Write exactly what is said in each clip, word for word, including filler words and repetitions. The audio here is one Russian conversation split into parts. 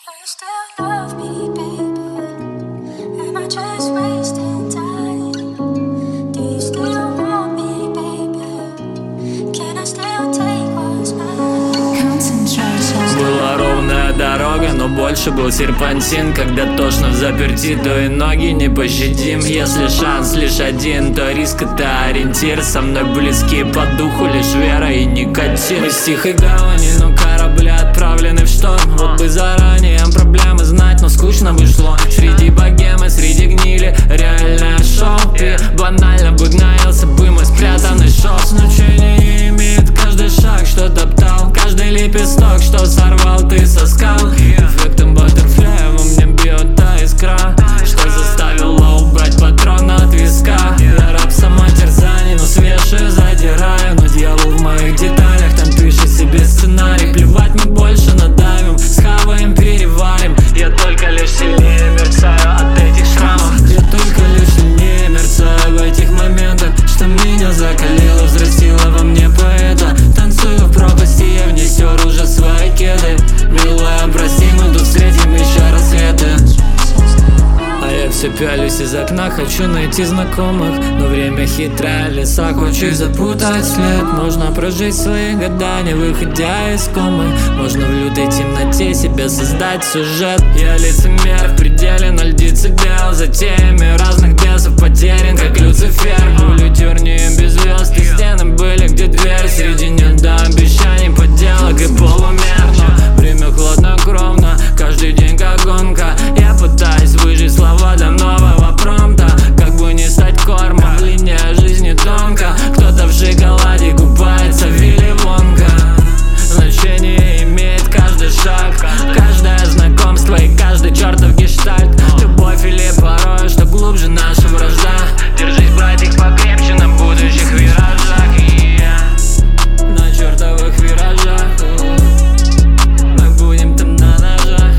you still love me, baby? Am I just wasting time? Do you still want me, baby? Can I still take what's mine? Concentration. Была ровная дорога, но больше был серпантин. Когда тошно в заперти, то и ноги не пощадим. Если шанс лишь один, то риск — это ориентир. Со мной близкие по духу лишь вера и никотин. Мы с тихой гавани, но корабли отправлены в шторм. Вот бы заранее проблемы знать, но скучно бы шло. Среди богемы, среди гнили, реальное шоу. И банально бы гнался бы мой спрятанный шов. Значения не имеет каждый шаг, что топтал, каждый лепесток, что сорвал ты со скал. Эффектом баттерфляя во мне бьет та искра, что заставила убрать патрон от виска. Я раб самотерзаний, но свежую задираю. Но дьявол в моих деталях, там пишет себе сценарий. Плевать, мы больше надавим, схаваем, переварим. Я только лишь сильнее мерцаю от этих шрамов. Я только лишь сильнее мерцаю в этих моментах, что меня закалило, взрастило во мне поэта. Танцую в пропасти, я внесу уже свои кеды. Милая, прости, мы тут встретим еще рассветы. А я все пялюсь из окна, хочу найти знакомых. Но время хитрое, леса хочет запутать след. Можно прожить свои года, не выходя из комы. Можно в лютой темноте себе создать сюжет. Я лицемер в пределе, ноль децибел. За теми разных бесов потерян, как Люцифер. Улетер не без звезд, и стены были, где дверь. Среди нет до обещаний, подделок и полумер. Но время хладнокровно, каждый день как гонка. Я пытаюсь выжить слова до нового промпта, как бы не стать кормом. Линия жизни тонка, кто-то в шоколаде купается, Вилли Вонка. Значение имеет каждый шаг, каждое знакомство и каждый чертов гештальт. Любовь или порой, что глубже наша вражда. Держись, братик, покрепче на будущих виражах. Yeah. На чертовых виражах мы будем там на ножах.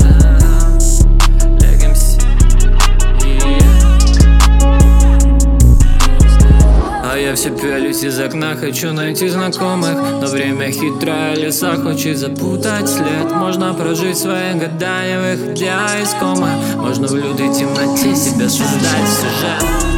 А я все пялюсь из окна, хочу найти знакомых. Но время хитрое, леса хочет запутать след. Можно прожить свои года, не выходя из комы. Можно в лютой темноте себе создать сюжет.